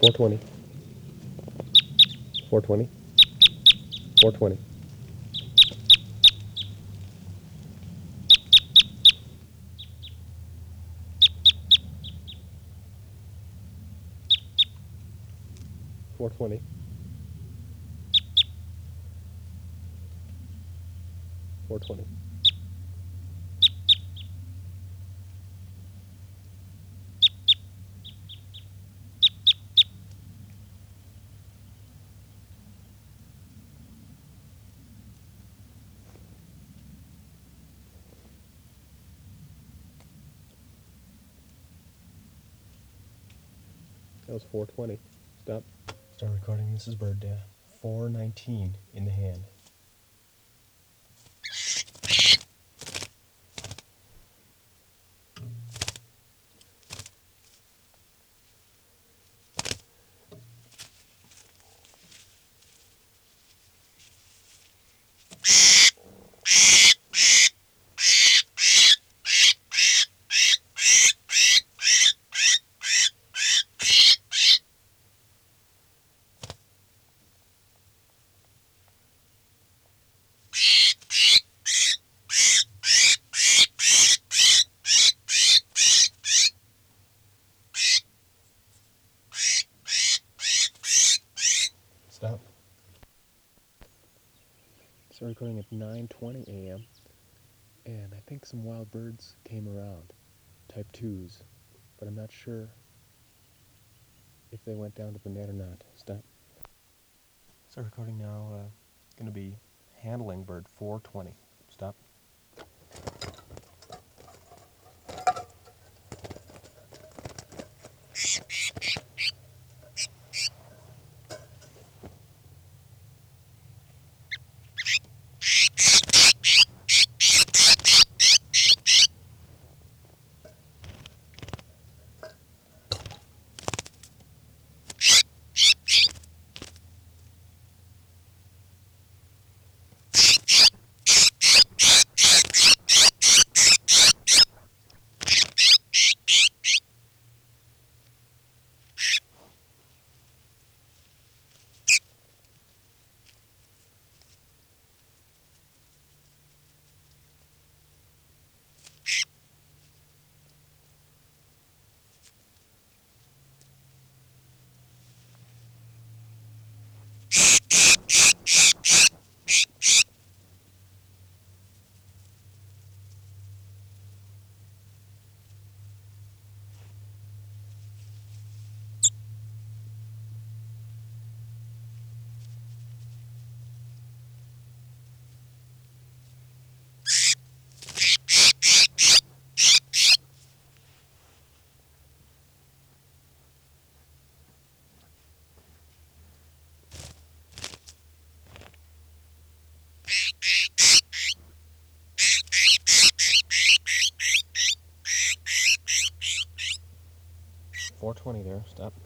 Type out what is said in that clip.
420. 420. 420. 420. 420. 420. Stop. Start recording. This is bird data. 419 in the hand. Stop. Started recording at 9:20 a.m. and I think some wild birds came around, type 2s, but I'm not sure if they went down to the net or not. Stop. Start recording now. Going to be handling bird 420. Stop. .420 there. Stop.